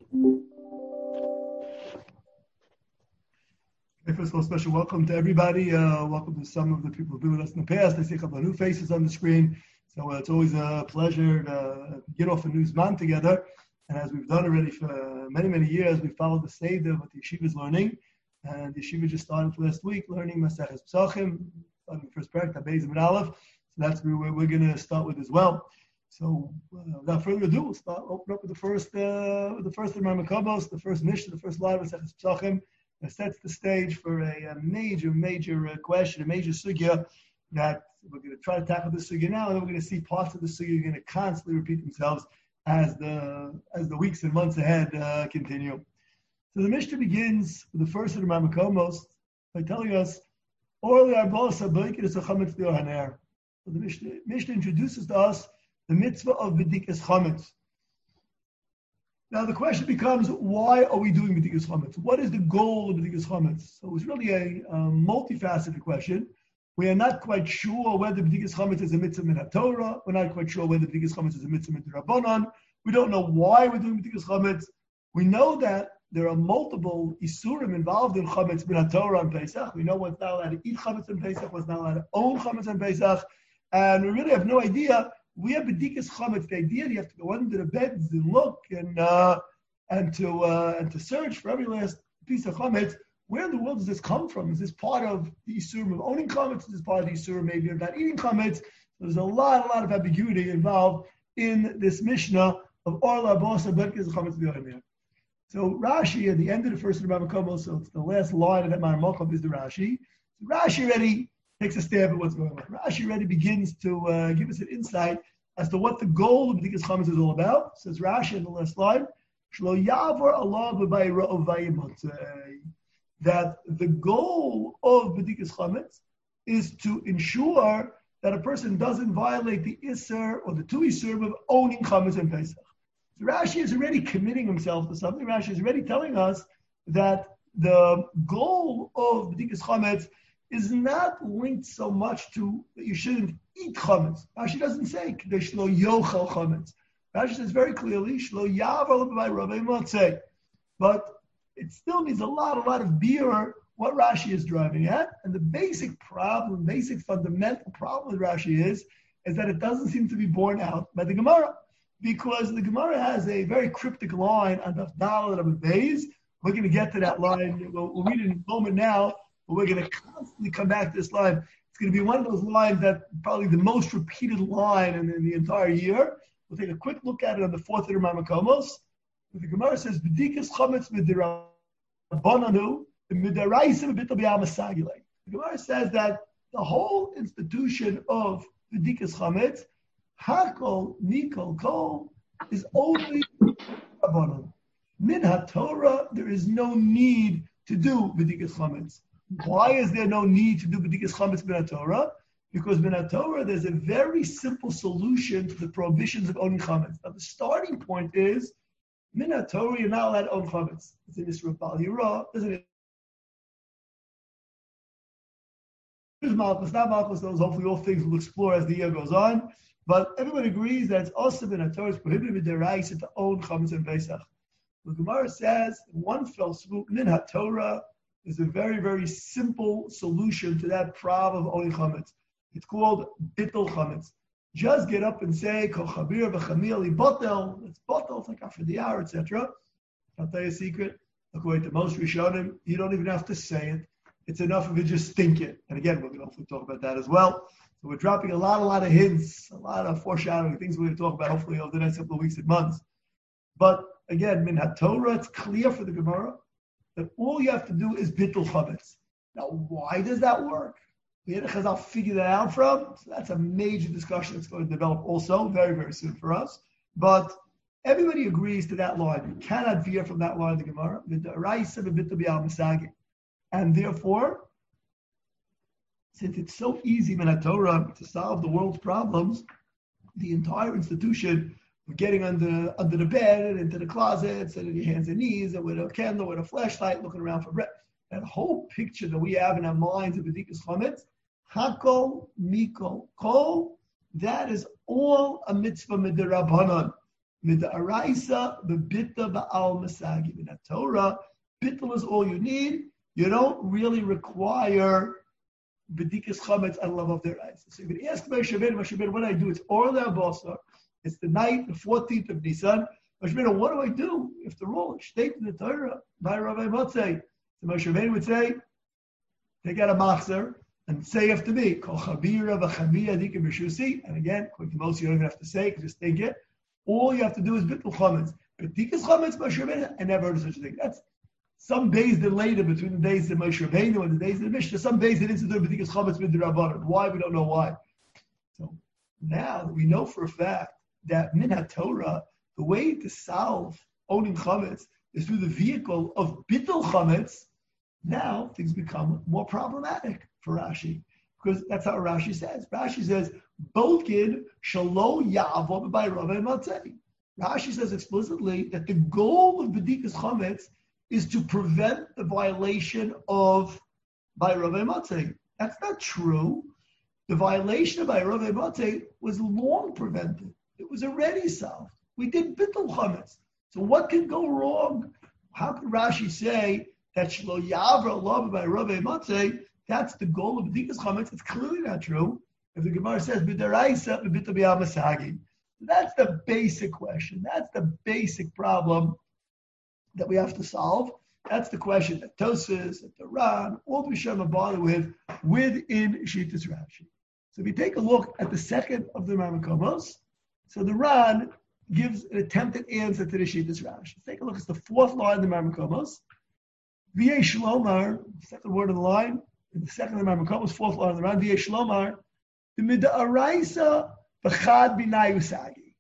First of all, special welcome to everybody. Welcome to some of the people who've been with us in the past. I see a couple of new faces on the screen. So it's always a pleasure to get off a new Zman together. And as we've done already for many, many years, we followed the Seder what the Yeshiva is learning. And the Yeshiva just started last week learning Maseches Pesachim, starting the first parak, Beis and Aleph. So that's where we're going to start with as well. So without further ado, we'll open up with the first Imam Makabos, the first Mishnah, the first line of Maseches Pesachim. That sets the stage for a major question, a major sugya that we're going to try to tackle this sugya now, and then we're going to see parts of the sugya are going to constantly repeat themselves as the weeks and months ahead continue. So the Mishnah begins with the first of the Mamakomos by telling us, Orli Arbosa Boikid is a Chametz B'Yohaner. So the Mishnah introduces to us the mitzvah of B'dikas Chametz. Now the question becomes, why are we doing B'dikas Chametz? What is the goal of B'dikas Chametz? So it's really a multifaceted question. We are not quite sure whether B'dikas Chametz is a mitzvah min HaTorah. We're not quite sure whether B'dikas Chametz is a mitzvah min Rabbanan. We don't know why we're doing B'dikas Chametz. We know that there are multiple isurim involved in Chametz min HaTorah on Pesach. We know one's not allowed to eat Chametz on Pesach, one's not allowed to own Chametz on Pesach, and we really have no idea. We have B'dikas Chametz. The idea that you have to go under the beds and look and to search for every last piece of Chametz. Where in the world does this come from? Is this part of the Isurim of owning Chametz? Is this part of the Isurim maybe of not eating Chametz? There's a lot of ambiguity involved in this Mishnah of Orla Bosa Betkes Chametz B'Yohaner. So Rashi at the end of the first Rebbe Komo, so it's the last line of that Maramokov is the Rashi. So Rashi already takes a stab at what's going on. Rashi already begins to give us an insight as to what the goal of B'dikas Chametz is all about. Says Rashi in the last line, Shlo Yavor Allah B'Bayra Ovayimotei. That the goal of B'dikas Chametz is to ensure that a person doesn't violate the Isser or the two Isser of owning Chametz and Pesach. So Rashi is already committing himself to something. Rashi is already telling us that the goal of B'dikas Chametz is not linked so much to that you shouldn't eat chametz. Rashi doesn't say K'day shlo yochel chametz. Rashi says very clearly shlo yavar by Rabbi Motzei. But it still needs a lot of beer what Rashi is driving at. And the basic fundamental problem with Rashi is that it doesn't seem to be borne out by the Gemara. Because the Gemara has a very cryptic line on Daf Daled Amud Beis. We're going to get to that line. We'll read it in a moment now. But we're going to constantly come back to this line. It's going to be one of those lines that probably the most repeated line in the entire year. We'll take a quick look at it on the fourth of the Mamakomos. The Gemara says, "B'dikas chametz midirabbananu, midaraisa b'bitul b'yamasagile." The Gemara says that the whole institution of B'dikas chametz, hakol mikol kol, is only rabbanan. Min haTorah, there is no need to do B'dikas chametz. Why is there no need to do B'dikas Chametz min HaTorah? Because min HaTorah, there's a very simple solution to the prohibitions of owning Chametz. Now, the starting point is, min HaTorah, you're not allowed to own Chametz. It's in Yisrael Bal Yirah, isn't it? Here's Malchus, not Malchus, those hopefully all things we'll explore as the year goes on. But everyone agrees that it's also min HaTorah, it's prohibited b'deraisa to own Chametz and Pesach. The Gemara says, in one fell swoop, min HaTorah is a very, very simple solution to that problem of owning chametz. It's called bittul chametz. Just get up and say, Kol chabir v'chamil botel. It's botel, it's like after the hour, etc. I'll tell you a secret. According to most Rishonim, you don't even have to say it. It's enough if you just think it. And again, we're going to hopefully talk about that as well. So we're dropping a lot of hints, a lot of foreshadowing, things we're going to talk about hopefully over the next couple of weeks and months. But again, min HaTorah, it's clear for the Gemara that all you have to do is bittul chametz. Now, why does that work? Where did Chazal figure that out from? So that's a major discussion that's going to develop also very, very soon for us. But everybody agrees to that line. You cannot veer from that line of the Gemara. And therefore, since it's so easy min HaTorah to solve the world's problems, the entire institution of getting under the bed and into the closets and in your hands and knees and with a candle, with a flashlight, looking around for bread. That whole picture that we have in our minds of B'dikas Chametz, Hakol, Mikol, Kol, that is all a mitzvah midirabbanan. Mid'araisa b'bitta ba'al masagi. In that Torah, bittul is all you need. You don't really require b'dikas chametz and love of their eyes. So you can ask Moshe Rabbeinu, what do I do? It's Orla Abosar. It's the night, the 14th of Nisan. Moshe Rabbeinu, what do I do if the rule is stated in the Torah by Rabbi Motzei? So Moshe Rabbeinu would say, take out a machzer and say after me, Kol chabira v'chavi adikim b'shusi. And again, according to most, you don't even have to say, you can just think it. All you have to do is bittul chametz. B'dikas chametz, Moshe Rabbeinu, I never heard of such a thing. That's some days that later, between the days of Moshe Rabbeinu and the days of the Mishnah, some days it instituted b'dikas chametz midrabanan. Why? We don't know why. So now we know for a fact that min HaTorah, the way to solve owning chametz is through the vehicle of bittul chametz. Now things become more problematic for Rashi, because that's how Rashi says. Rashi says, "Bolkin shalo ya'avod by Rav Matzei." Rashi says explicitly that the goal of b'dikas chametz is to prevent the violation of by Rav Matzei. That's not true. The violation by Rav Matzei was long prevented. It was already solved. We did bittul chametz. So what can go wrong? How could Rashi say that shlo yavra love by Rav Matzei? That's the goal of b'dikas chametz. It's clearly not true. If the Gemara says b'daraisa b'bitta b'yamasagi, that's the basic question. That's the basic problem that we have to solve. That's the question that Tosfos, that the Ran, all the Rishonim are bothered with within Shittas Rashi. So if you take a look at the second of the Ramakomos, so the Ran gives an attempted answer to the Shittas Rashi. Take a look. It's the fourth line of the Ramakomos. V'yei shlomar, second word in the line, in the second of the Ramakomos, fourth line of the Ran. V'yei shlomar, the mid'araisa b'chad b'nai usagi.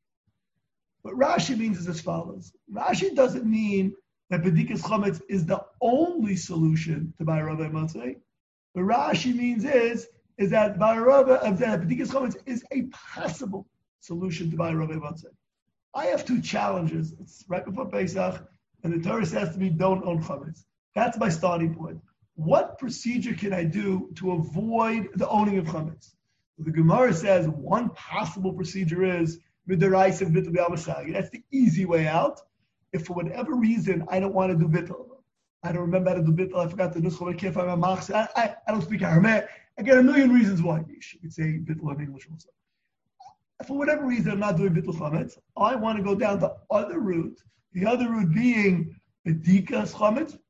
What Rashi means is as follows. Rashi doesn't mean that b'dikas chametz is the only solution to Bai Rav Matzei. What Rashi means is that b'dikas chametz is a possible solution to Bai Rav Matzei. I have two challenges. It's right before Pesach, and the Torah says to me, don't own chametz. That's my starting point. What procedure can I do to avoid the owning of chametz? The Gemara says one possible procedure is mid'araisa b'bitul b'yamasagi. That's the easy way out. If for whatever reason I don't want to do bittul, I don't remember how to do bittul, I forgot the nuscha, I can't find my machzor, I don't speak Aramaic, I get a million reasons why. You could say bittul in English also. For whatever reason I'm not doing bittul chametz, I want to go down the other route. The other route being b'dikas chametz,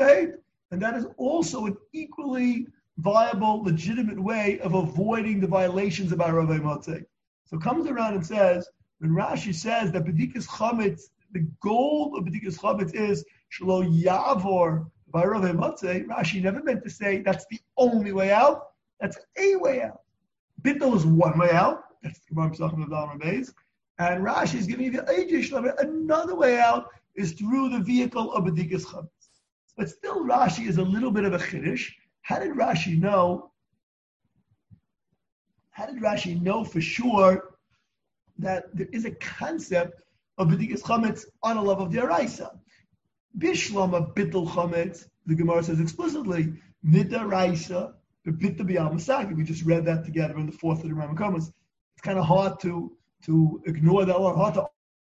and that is also an equally viable, legitimate way of avoiding the violations of our Rav Matzei. So it comes around and says, when Rashi says that b'dikas chametz, the goal of b'dikas chametz is shelo yavor by Rav Matzei, Rashi never meant to say that's the only way out. That's a way out. Bittul is one way out. That's the Gemara Pesachim of Dalma Beis. And Rashi is giving you the Eidish another way out is through the vehicle of b'dikas chametz. But still, Rashi is a little bit of a chiddush. How did Rashi know? How did Rashi know for sure that there is a concept of b'dikas chametz on a level of the Araisa? Bishlama bittul chametz, the Gemara says explicitly, mid'araisa b'bitta b'yamasagi. We just read that together in the fourth of the Ramakomos. It's kind of hard to ignore that, or hard to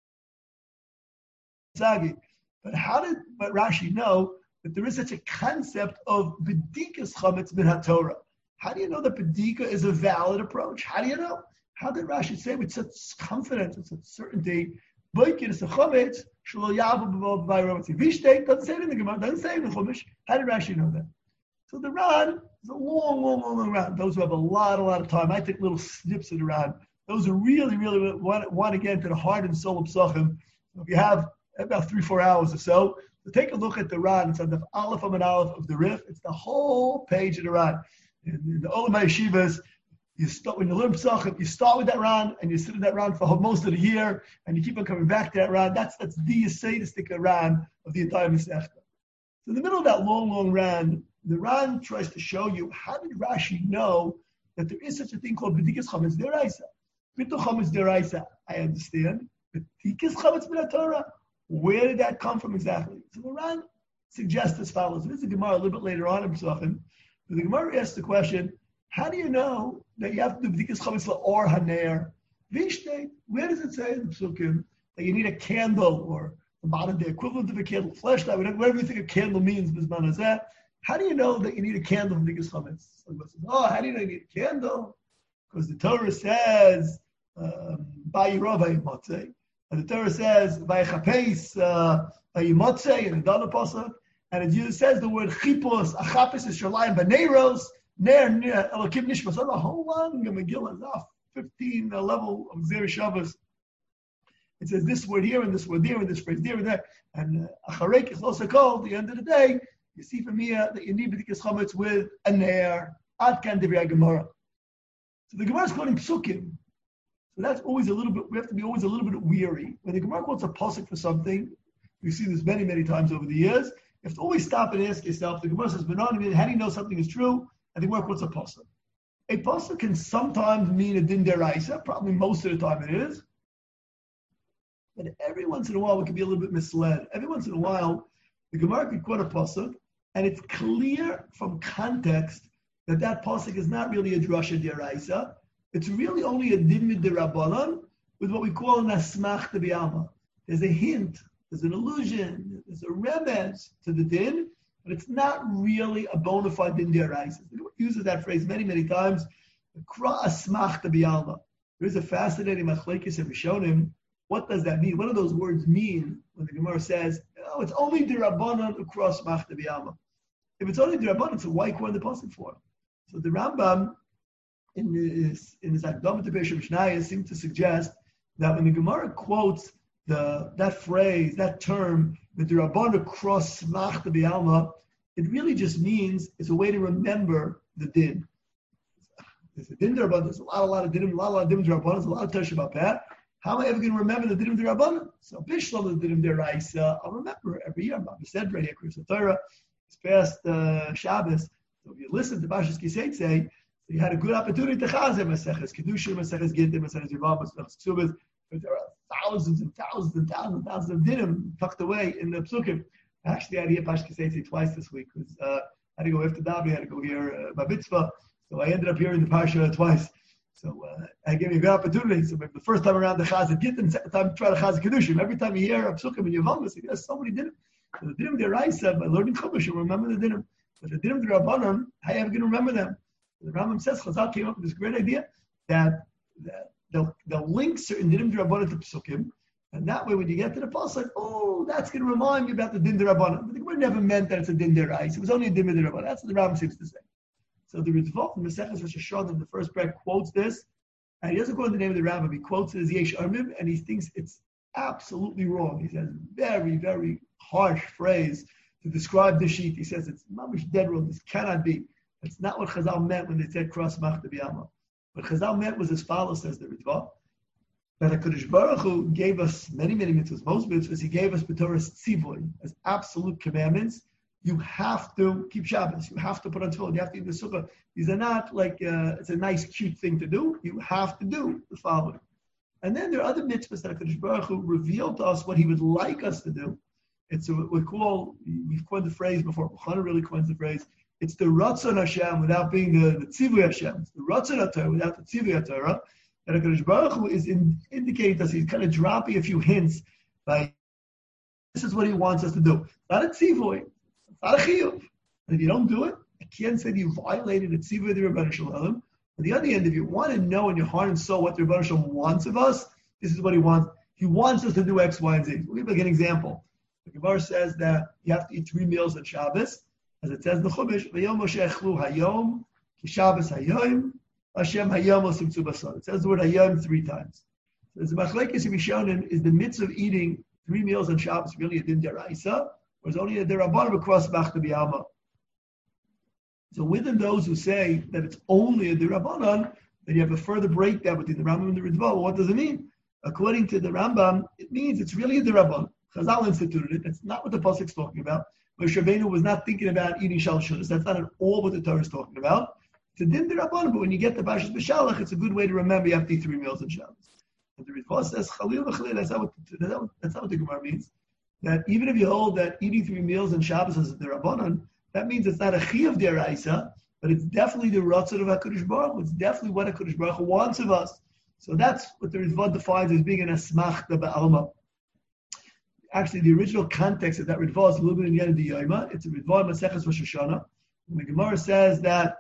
sagi. But how did Rashi know that there is such a concept of b'dikas chametz min HaTorah? How do you know that b'dika is a valid approach? How do you know? How did Rashi say with such confidence, with such certainty, boikin is a chametz, shelo yavu b'vod b'ayromatzi. Vishtei doesn't say it in the Gemara, doesn't say it in the Chumash. How did Rashi know that? So the Ran is a long Ran. Those who have a lot of time, I take little snips of the Ran. Those who really want to get into the heart and soul of Psachim. So if you have about 3-4 hours or so take a look at the Ran. It's on the Aleph and Aleph of the Rif. It's the whole page of the Ran. In the Olamai Yeshivas, when you learn Psachim, you start with that Ran, and you sit in that Ran for most of the year, and you keep on coming back to that Ran. That's the Yesodistic Ran of the entire Masechta. So in the middle of that long Ran, the Ran tries to show you, how did Rashi know that there is such a thing called B'dikas Chametz Deraisa? Bittul Chametz Deraisa, I understand. B'dikas Chametz Min HaTorah, where did that come from exactly? So the Ran suggests as follows. This is a Gemara a little bit later on in Psachim. The Gemara asks the question, how do you know that you have to do B'dikas Chametz La'or HaNeir? Vishtei, where does it say in the Psukim that you need a candle, or the modern day equivalent of a candle, flashlight, whatever you think a candle means, how do you know that you need a candle for Bikas Chametz? Somebody says, how do you know you need a candle? Because the Torah says, Vayirov Vayimotzei. And the Torah says, Vayichapes Vayimotzei, in the Dana Pasuk. And it says the word Chipos, Achapes is Shalayim Baneiros, Ner Elokim Nishmas. The whole long Megillah is off 15 level of Zera Shabbos. It says this word here, and this word there, and this phrase there, and there. And Acharek is also called, at the end of the day, you see from here that you need B'dikas Chametz with a Ner, Ad Kan Divrei Gemara. So the Gemara is quoting Psukim. So that's always a little bit, we have to be always a little bit weary. When the Gemara quotes a pasuk for something, we've seen this many, many times over the years, you have to always stop and ask yourself, the Gemara says, how do you know something is true? And the Gemara quotes a pasuk. A pasuk can sometimes mean a din deraisa, probably most of the time it is. But every once in a while, we can be a little bit misled. Every once in a while, the Gemara could quote a pasuk, and it's clear from context that pasuk is not really a drasha deraisa. It's really only a din midrabanan with what we call an asmach b'alma. There's a hint, there's an allusion, there's a remez to the din, but it's not really a bona fide din deraisa. The Gemara uses that phrase many, many times. Kra asmach b'alma. There is a fascinating machlekes in Rishonim. What does that mean? What do those words mean when the Gemara says, it's only derabanan across asmach b'alma? If it's only derabanan, so why quote the pasuk for? So the Rambam in his Akdama to Beis Mishnayos seems to suggest that when the Gemara quotes that phrase, that term, the Rabbanah cross Smach the B'alma, it really just means it's a way to remember the din. There's a din Rabbanah, there's a lot of din, a lot of din Rabbanah, there's a lot of touch about that. How am I ever going to remember the din Rabbanah? So Bishlam the din Deraisa, I'll remember every year. Rabbi said, right here, Torah, it's past Shabbos. So if you listen to Bashas Kiseitze, you had a good opportunity to chazer Maseches Kedushim, Maseches Gittim, Maseches Yevav, Maseches Ksubas. There are thousands and thousands and thousands and thousands of dinim tucked away in the psukim. Actually, I had to hear Bashas Kiseitze twice this week because I had to go after Davi, I had to go hear Mitzvah. So I ended up hearing the Parsha twice. So I gave me a good opportunity. So the first time around the chazer Gittim, second time try to chazer Kedushim. Every time you hear a psukim in Yevav, there's so many dinim. So the dinim deraisa, by learning Chumash, you remember the dinim. But the dinim d'Rabbanan, how are you ever going to remember them? The Rambam says Chazal came up with this great idea that they'll link certain dinim d'Rabbanan to psukim, and that way when you get to the pasuk, that's going to remind you about the din d'Rabbanan. But the Gemara never meant that it's a din d'Rais. It was only a din d'Rabbanan. That's what the Rambam seems to say. So the Ritva from Maseches Rosh Hashanah in the first break quotes this, and he doesn't quote the name of the Rambam. He quotes it as Yesh Armim, and he thinks it's absolutely wrong. He says very, very harsh phrase to describe the sheet. He says it's mamish dead wrong. This cannot be. It's not what Chazal meant when they said cross mach b'yama. What Chazal meant was as follows, says the Ritva, that HaKadosh Baruch Hu gave us many, many mitzvahs. Most mitzvahs he gave us b'Torah's tzivoy, as absolute commandments. You have to keep Shabbos. You have to put on tefillin. You have to eat the sukkah. These are not like it's a nice, cute thing to do. You have to do the following. And then there are other mitzvahs that HaKadosh Baruch Hu revealed to us what he would like us to do. It's what we call, we've coined the phrase before, Chana really coins the phrase, it's the Ratzon Hashem without being the Tzivui Hashem. It's the Ratzon HaTorah without the Tzivui HaTorah. And HaKadosh Baruch Hu is indicating to us, he's kind of dropping a few hints by, this is what he wants us to do. It's not a Tzivui, it's not a Chiyuv. And if you don't do it, I can't say that you violated the Tzivui of the Rebbeinu Shalom. On the other hand, if you want to know in your heart and soul what the Rebbeinu Shalom wants of us, this is what he wants. He wants us to do X, Y, and Z. We'll give like an example. The Gemara says that you have to eat 3 meals on Shabbos, as it says in the Chumash, V'yom Moshe echlu hayom, ki Shabbos hayom, Hashem hayom osimtzu basar. It says the word hayom 3 times. So the machlekes Rishonim is the mitzvah of eating 3 meals on Shabbos really a din deraisa, or is only a derabanan across mach b'yama. So within those who say that it's only a derabanan, then you have a further breakdown between the Rambam and the Ritva. Well, what does it mean? According to the Rambam, it means it's really a derabanan. Chazal instituted it. That's not what the pasuk is talking about. Moshe Rabbeinu was not thinking about eating shalosh shudas. That's not at all what the Torah is talking about. It's a din d'Rabbanan, but when you get the Parshas B'Shalach, it's a good way to remember you have to eat 3 meals on Shabbos. And the Ritva says, Chalil v'chalil, that's not what the Gemara means. That even if you hold that eating 3 meals on Shabbos is a d'Rabbanan, that means it's not a chiyuv d'Oraisa, but it's definitely the ratzon of HaKadosh Baruch Hu. It's definitely what HaKadosh Baruch Hu wants of us. So that's what the Ritva defines as being an asmachta ba'alma. actually the original context of that Ritva is a little bit in Yom Diyoma. It's a Ritva in Maseches Rosh Hashanah. And the Gemara says that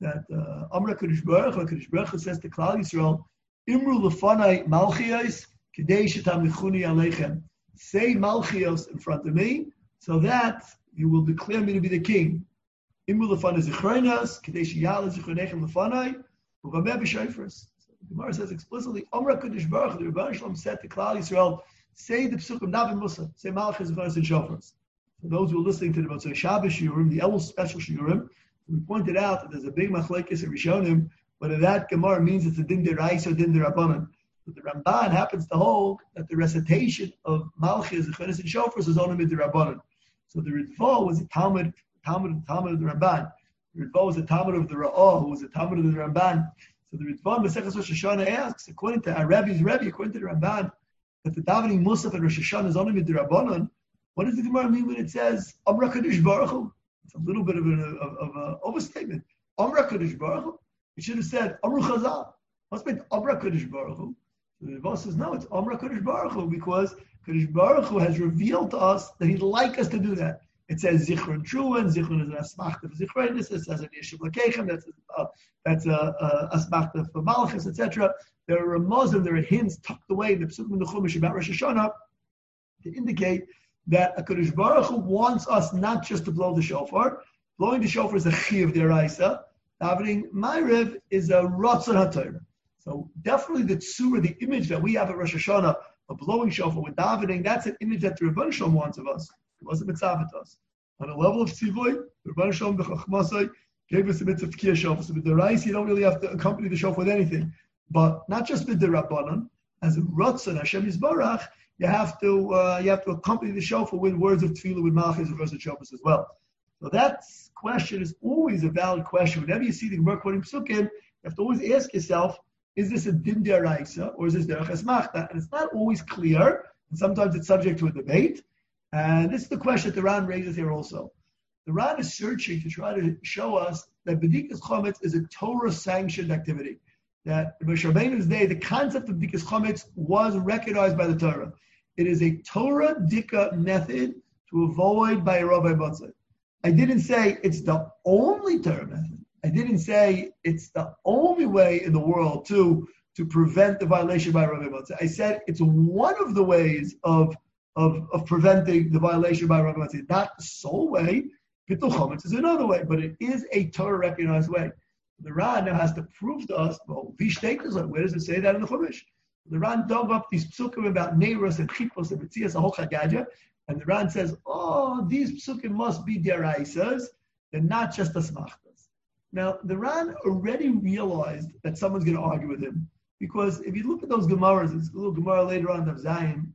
Amra Kadosh Baruch Hu says to Klal Yisrael, Imru lefanai malchiyos kidei shetamichuni aleichem. Say malchiyos in front of me, so that you will declare me to be the king. Imru lefanai zichronos kidei sheyala zichronechem lefanai ugameh b'shofros. The Gemara says explicitly, Amra Kadosh Baruch Hu, the Rebbeinu Shalom said to Klal Yisrael, say the psukim David Musa, say malchiyos zichronos and shofars. For those who are listening to the Motzei Shabbos Shiurim, the Elul special Shiurim, we pointed out that there's a big machlekes in Rishonim whether that Gemara means it's a din deraisa or din derabbanan. But the Ramban happens to hold that the recitation of Malchiyos, Zecheres, and Shofars is only midrabbanan. So the Ritva was a Talmud of the Ramban. The Ritva was a Talmud of the Ra'ah, who was a Talmud of the Ramban. So the Ritva in Maseches Rosh Hashanah asks, according to our Rebbe's Rebbe, according to the Ramban, that the davening Musaf and Rosh Hashanah is only midrabbanan. What does the Gemara mean when it says Amra Kadosh Baruch Hu? It's a little bit of an overstatement. Amra Kadosh Baruch Hu. It should have said Amru Chazal. What's meant Amra Kadosh Baruch Hu? So the Rebbe says no, it's Amra Kadosh Baruch Hu because Kadosh Baruch Hu has revealed to us that He'd like us to do that. It says Zichron Truan, Zichron is an asmachta for Zichronis. It says an Yeshub Lakechem. That's a asmachta for Malachis, etc. There are ramazim, there are hints tucked away in the Psukim in the Chumash about Rosh Hashanah to indicate that HaKadosh Baruch Hu wants us not just to blow the shofar. Blowing the shofar is a chiyuv deraisa. Davening Ma'ariv is a ratzon haTorah. So definitely the tzura, the image that we have at Rosh Hashanah of blowing shofar with davening, that's an image that the Rebbeinu Shalom wants of us. It wasn't mitzav to us. On a level of tzivoy, the Rebbeinu Shalom b'chachmasai gave us a mitzvah tkiyah shofar. So with the rice, you don't really have to accompany the shofar with anything. But not just with the rabbanon, as a ratzon Hashem Yisbarach, you have to accompany the shofar with words of tefillah, with malchus, and verse of shofars as well. So that question is always a valid question. Whenever you see the Gemara quoting psukim, you have to always ask yourself, is this a din deraisa or is this derech esmachta? And it's not always clear, and sometimes it's subject to a debate. And this is the question that the Ran raises here also. The Ran is searching to try to show us that B'dikas Chometz is a Torah-sanctioned activity. That in Moshe Rabbeinu's day, the concept of B'dikas Chometz was recognized by the Torah. It is a Torah dika method to avoid by a Rabbi Matzah. I didn't say it's the only Torah method. I didn't say it's the only way in the world to prevent the violation by a Rabbi Matzah. I said it's one of the ways of preventing the violation by a Rabbi Matzah. Not the sole way. Bittul Chometz is another way, but it is a Torah recognized way. The Ran now has to prove to us, well, where does it say that in the Chumash? The Ran dug up these psukim about Neiros and Chipos and Metzias and Hochagadja, and the Ran says, these psukim must be deraisas, they're not just asmachtas. Now, the Ran already realized that someone's going to argue with him, because if you look at those Gemaras, it's a little Gemara later on in Zion,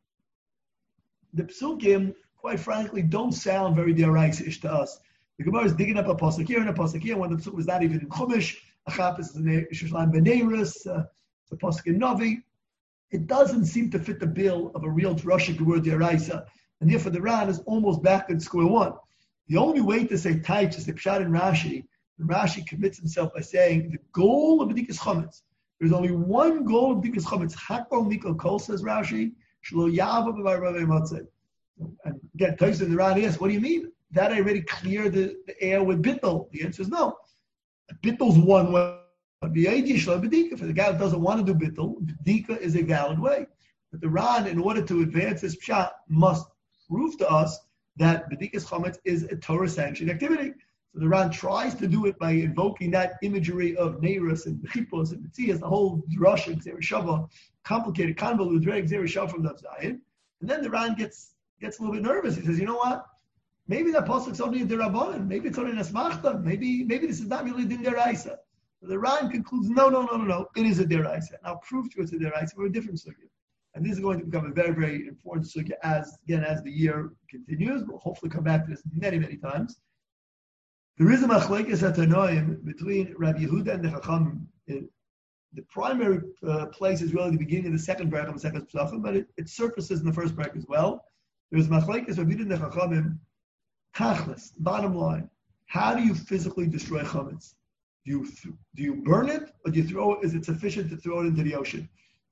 the psukim, quite frankly, don't sound very deraisish to us. The Gemara is digging up a pasuk here and a pasuk here, when the pasuk was not even in Chumash, Achapis is in Shushan B'Neiros, the pasuk in Navi. It doesn't seem to fit the bill of a real drashic word deraisa, and therefore the Ran is almost back at square one. The only way to say types is the Pshat in Rashi. And Rashi commits himself by saying the goal of B'dikas Chometz. There's only one goal of B'dikas Chometz. Hakol Mikol Kol, says Rashi. Shlo Yava B'Var Rabbi Matzeh. And again, Taisa in the Ran asks, what do you mean? That I already cleared the air with bittul? The answer is no. Bittul's one way. For the guy who doesn't want to do bittul, b'dika is a valid way. But the Ran, in order to advance his pshat, must prove to us that b'dikas chometz is a Torah-sanctioned activity. So the Ran tries to do it by invoking that imagery of Neiros and Chipos and Metzias, the whole Drush and Gzera Shava, complicated, convoluted, Gzera Shava from the Zion. And then the Ran gets a little bit nervous. He says, you know what? Maybe that pasuk's only a derabbanan. Maybe it's only an asmachta. Maybe this is not really din deraisa. So the Ran concludes, no. It is a deraisa. And I'll prove to you it's a deraisa for a different sugya. And this is going to become a very, very important sugya as the year continues. We'll hopefully come back to this many, many times. There is a machlekes atanoim between Rabbi Yehuda and the Chachamim. The primary place is really the beginning of the second parak of the second psachim, but it surfaces in the first parak as well. There's machlekes Rabbi Yehuda and the Chachamim. Tachlis, bottom line, how do you physically destroy chametz? Do you burn it, or do you throw it? Is it sufficient to throw it into the ocean?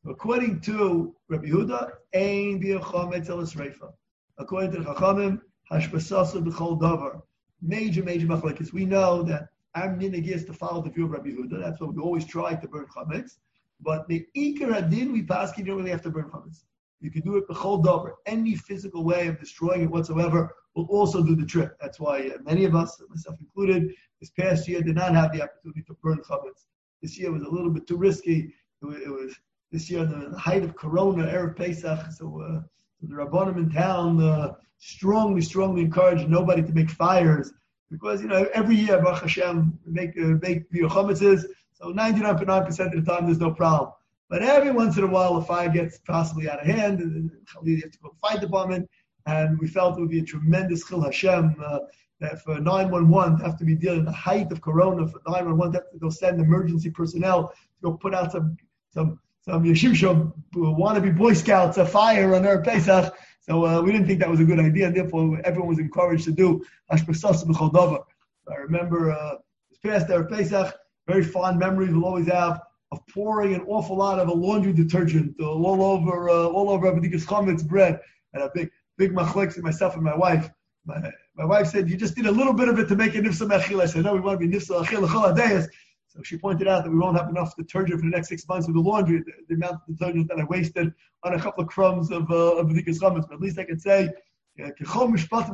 According to Rabbi Yehuda, ein bia chametz el esreifa. According to the Chachamim, hashbasasa b'chol davar. Major machlekes. We know that our minhag is to follow the view of Rabbi Yehuda. That's what we always try to burn chametz. But the ikar hadin we pass, you don't really have to burn chametz. You can do it b'chol davar. Any physical way of destroying it whatsoever will also do the trick. That's why many of us, myself included, this past year did not have the opportunity to burn chametz. This year was a little bit too risky. It was this year in the height of Corona, Erev Pesach. So the Rabbanim in town strongly encouraged nobody to make fires because every year Baruch Hashem make biur chametzes. So 99.9% of the time there's no problem. But every once in a while, the fire gets possibly out of hand, and you have to go to the fire department. And we felt it would be a tremendous chil Hashem that for 911 to have to be dealing in the height of Corona, for 911 to have to go send emergency personnel to go put out some Yeshivsha wannabe Boy Scouts a fire on Erev Pesach. So we didn't think that was a good idea, and therefore everyone was encouraged to do hashbasasa b'chol davar. I remember this past Erev Pesach, very fond memories we'll always have of pouring an awful lot of a laundry detergent all over B'dikas Chametz bread, and a big machlekes myself and my wife. My wife said, "You just need a little bit of it to make it nifsa mechil." I said, "No, we want to be nifsa achil l'chol hadayis." So she pointed out that we won't have enough detergent for the next 6 months with the laundry, the amount of detergent that I wasted on a couple of crumbs of B'dikas Chametz. But at least I can say, not really, except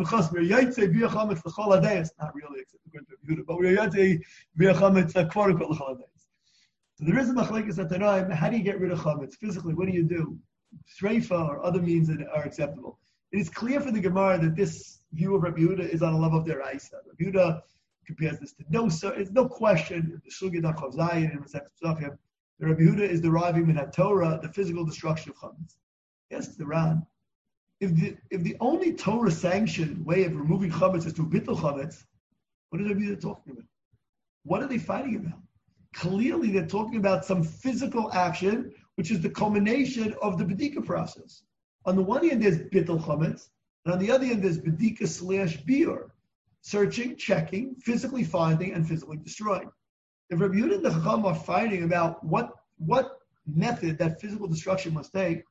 according to but we're yatzei b'ya chametz quote unquote l'chol hadayis. So there is a machlekes at Tanaim. How do you get rid of chametz physically? What do you do? Streifa or other means that are acceptable. It is clear for the Gemara that this view of Rabbi Yehuda is on a level of their Isa. Rabbi Yehuda compares this to Dosa. It's no question. The Sugya Dachov Zayin and Masechet Pesachim. Rabbi Yehuda is deriving min Torah the physical destruction of chametz. Yes, the Ran. If the only Torah sanctioned way of removing chametz is to bittul chametz, what is Rabbi Yehuda talking about? What are they fighting about? Clearly, they're talking about some physical action, which is the culmination of the bedika process. On the one hand, there's bittul chametz, and on the other hand, there's bedika / biur, searching, checking, physically finding, and physically destroying. If Rabbi Yehuda and the Chacham are fighting about what method that physical destruction must take,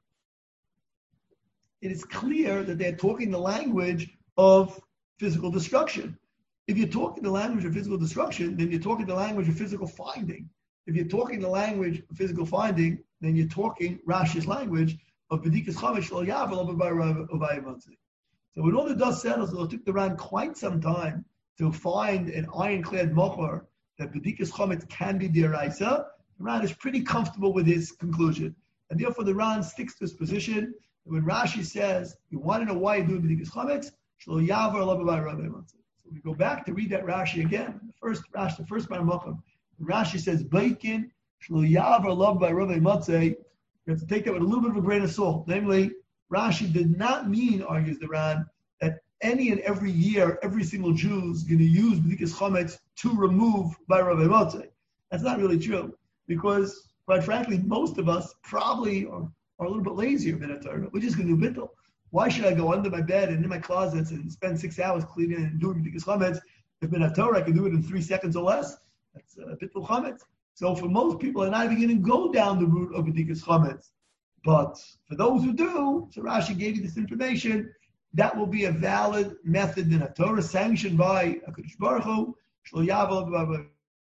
it is clear that they're talking the language of physical destruction. If you're talking the language of physical destruction, then you're talking the language of physical finding. If you're talking the language of physical finding, then you're talking Rashi's language of B'dikas Chametz Shlo Yavel Ovayimotzi. So when all the dust settles, it took the Ran quite some time to find an ironclad mochor that B'dikas Chametz can be d'oraisa. The Ran is pretty comfortable with his conclusion. And therefore the Ran sticks to his position. And when Rashi says, you want to know why you do B'dikas Chametz, Shlo Yavel Ovayimotzi. So we go back to read that Rashi again. The first Paramachim. Rashi says, Baikin, Shlo Yaver Love by Rabbi Matzeh. You have to take that with a little bit of a grain of salt. Namely, Rashi did not mean, argues the Ran, that any and every year, every single Jew is going to use B'dikas Chametz to remove by Rabbi Matzeh. That's not really true. Because, quite frankly, most of us probably are a little bit lazier than a Torah. We're just going to do bittul. Why should I go under my bed and in my closets and spend 6 hours cleaning and doing B'dikas Chametz? If in a Torah I can do it in 3 seconds or less, that's bittul chametz. So for most people, they're not even going to go down the route of B'dikas Chametz. But for those who do, so Rashi gave you this information, that will be a valid method in a Torah sanctioned by HaKadosh Baruch Hu, Shlo Yavel,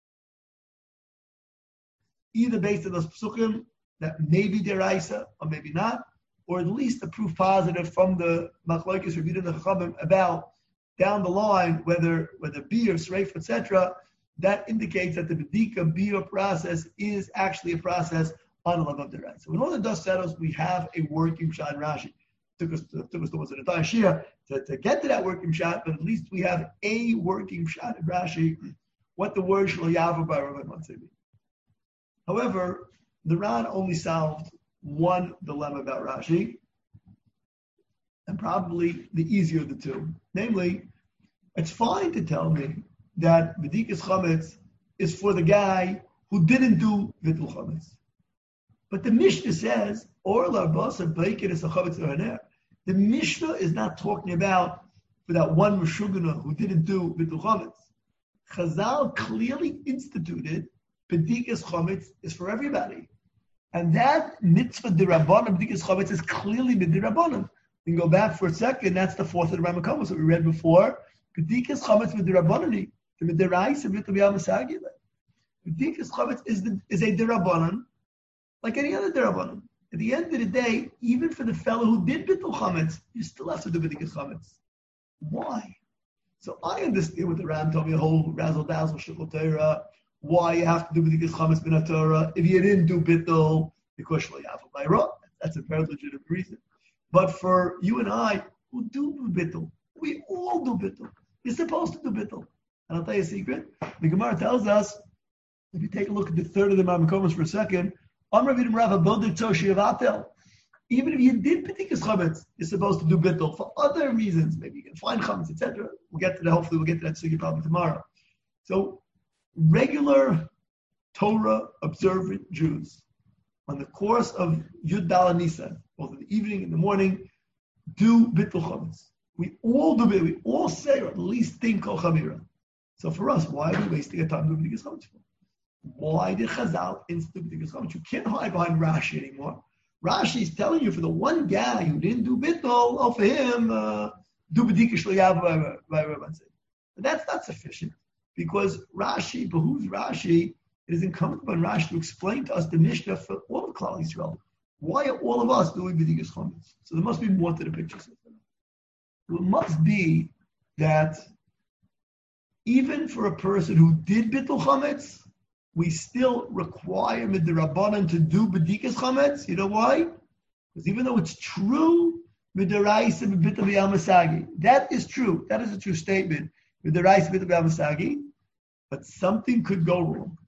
either based on those psukim that may be deraisa or maybe not, or at least a proof positive from the machlokes Rabbi Yehuda and the Chachamim about down the line whether biur, sreif, etc. That indicates that the bedika biur process is actually a process on a level of the right. So when all the dust settles, we have a working shot in Rashi. Took us almost an entire shia to get to that working shot, but at least we have a working shot in Rashi, what the word shlo yavu by Rabbi Matzeh means. However, the Ran only solved one dilemma about Rashi, and probably the easier of the two. Namely, it's fine to tell me that B'dikas Chametz is for the guy who didn't do Bittul Chametz. But the Mishnah says, Or Larbasa Baikin is a Chametz L'Haner. The Mishnah is not talking about for that one Meshugana who didn't do Bittul Chametz. Chazal clearly instituted B'dikas Chametz is for everybody. And that mitzvah d'Rabbanan, b'dikas chametz, is clearly b'd'Rabbanan. We can go back for a second. That's the fourth of the Rambam that we read before. B'dikas chametz b'd'Rabbanan. The b'd'Raisa b'dikas b'yamasagi. B'dikas chametz is a d'Rabbanan, like any other d'Rabbanan. At the end of the day, even for the fellow who did bittul chametz, you still have to do b'dikas chametz. Why? So I understand what the Ram told me, the whole razzle dazzle shikol Torah. Why you have to do b'dikas chametz b'nat Torah if you didn't do bittul because shlo yavu b'ayra. That's a very legitimate reason. But for you and I who do bittul, we all do bittul. You're supposed to do bittul. And I'll tell you a secret. The Gemara tells us, if you take a look at the third of the Mamakomos for a second, even if you did b'dikas chametz, you're supposed to do bittul for other reasons. Maybe you can find chametz, etc. We'll get to that. Hopefully, we'll get to that sugya probably tomorrow. So, regular Torah observant Jews, on the course of Yud Daled Nisan, both in the evening and the morning, do bittul chametz. We all do it. We all say, or at least think kol chamira. So for us, why are we wasting our time doing b'dikas chametz for? Why did Chazal institute b'dikas chametz? You can't hide behind Rashi anymore. Rashi is telling you for the one guy who didn't do bittul, for him, do b'dikas shlo yavu b'ayra. But that's not sufficient, because Rashi, behooves Rashi, it is incumbent upon Rashi to explain to us the Mishnah for all of Klal Yisrael. Why are all of us doing b'dikas chametz? So there must be more to the picture. It must be that even for a person who did bittul chametz, we still require midrabanan to do b'dikas chametz. You know why? Because even though it's true, midaraisa b'bittul b'yamasagi, that is true. That is a true statement. Midaraisa b'bittul b'yamasagi, but something could go wrong.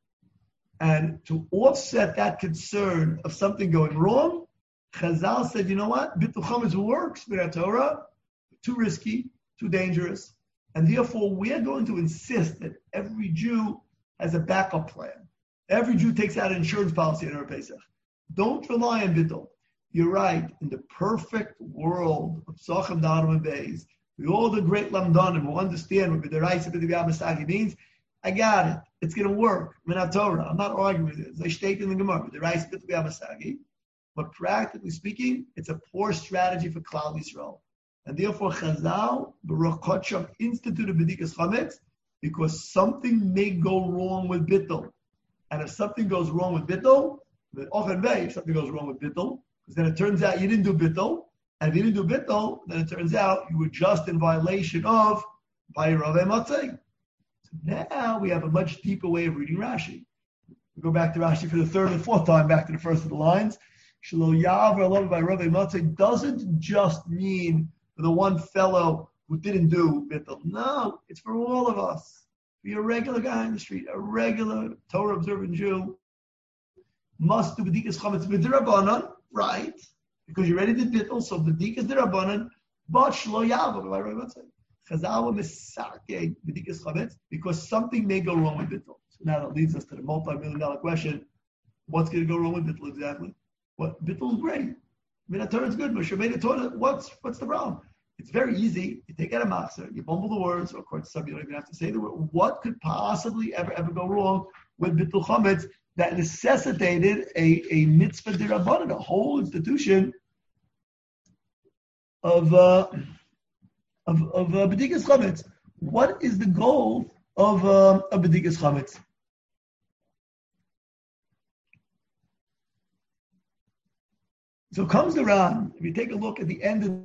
And to offset that concern of something going wrong, Chazal said, you know what? Bittul chametz works with Torah. Too risky, too dangerous. And therefore, we're going to insist that every Jew has a backup plan. Every Jew takes out an insurance policy in Erev Pesach. Don't rely on bittul. You're right. In the perfect world of Sochem Darim and Beis, we all the great Lamdanim who understand what B'deraisa B'divya Masagi means. I got it. It's going to work. Minat Torah. I'm not arguing with it. As I state in the Gemara, B'deraisa B'divya Masagi. But practically speaking, it's a poor strategy for Klal Yisrael. And therefore, Chazal, Baruch Kotcham, instituted b'dikas chametz because something may go wrong with bittul. And if something goes wrong with bittul, then often if something goes wrong with bittul, because then it turns out you didn't do bittul, and if you didn't do bittul, then it turns out you were just in violation of Bayrav Matzeh. So now we have a much deeper way of reading Rashi. We go back to Rashi for the third and fourth time, back to the first of the lines. Shelo Yavar Love Bayrav Matzeh doesn't just mean for the one fellow who didn't do bittul. No, it's for all of us. Be a regular guy in the street, a regular Torah observant Jew must do b'dikas chametz b'dirabanan, right? Because you already did bittul, so b'dikas dirabanan, but shlo yavu. Chazal misake b'dikas chametz because something may go wrong with bittul. So now that leads us to the multi-million-dollar question: what's going to go wrong with bittul exactly? What bittul is great. I mean, Torah is good, but Shemay Torah, what's the problem? It's very easy. You take out a machzor, you bumble the words, or of course, some you don't even have to say the word. What could possibly ever go wrong with bittul chametz that necessitated a mitzvah d'Rabbanan, a whole institution of b'dikas chametz? What is the goal of b'dikas chametz? So comes the Ran. If you take a look at the end of,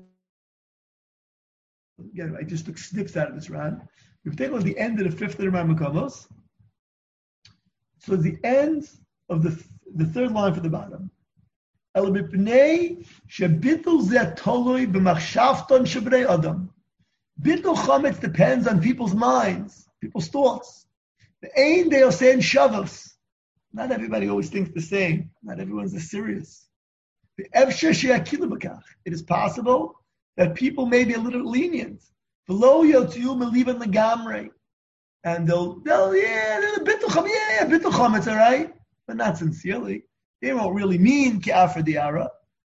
again, I just took snips out of this Ran. If you take a look at the end of the fifth of the Rambam, so the end of the third line from the bottom. Bittul chametz depends on people's minds, people's thoughts. The ain they are saying shavos. Not everybody always thinks the same. Not everyone's as serious. It is possible that people may be a little lenient. And they'll bittul chametz, all right, but not sincerely. They won't really mean ki'afar diara.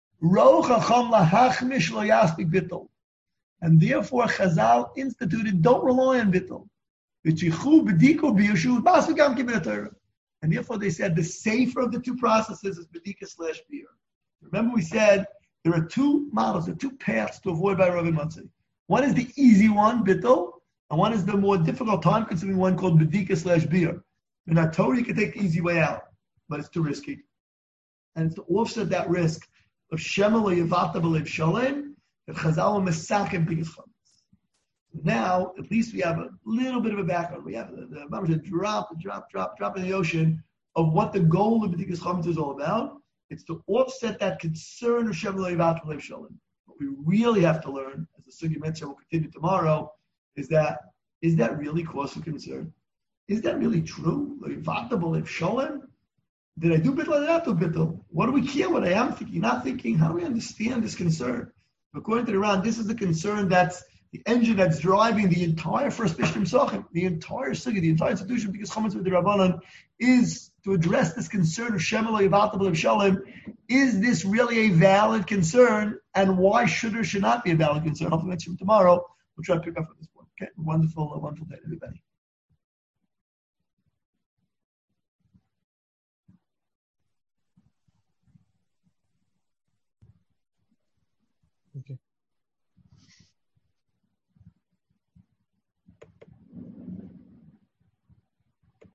And therefore, Chazal instituted, don't rely on bittul. And therefore they said the safer of the two processes is bedika/beer. Remember we said there are two models, there are two paths to avoid by Rav Matzah. One is the easy one, bittul, and one is the more difficult, time-consuming one called bedika/beer. In that Torah, you can take the easy way out, but it's too risky. And it's to offset that risk of Shemel Yavata B'Lev Shalem, that Chazal Mesakim Bigas Chametz. Now, at least we have a little bit of a background. We have the drop in the ocean of what the goal of B'Dikas Chametz is all about. It's to offset that concern of Shemel Yavata B'Lev Shalem. What we really have to learn, as the Sugi Metzger will continue tomorrow, is that really cause for concern? Is that really true? Yavata B'Lev Shalem? Did I do bittul or did I not do bittul? What do we care what I am thinking, not thinking? How do we understand this concern? According to the Ran, this is the concern that's the engine that's driving the entire first Bishlam Sachim, the entire Sugi, the entire institution, because Chametz with the Rabbanan is to address this concern of Shemel Yavata B'Lev Shalem. Is this really a valid concern? And why should or should not be a valid concern? I'll mention tomorrow. We'll try to pick up on this point. Okay, wonderful day, everybody. Okay.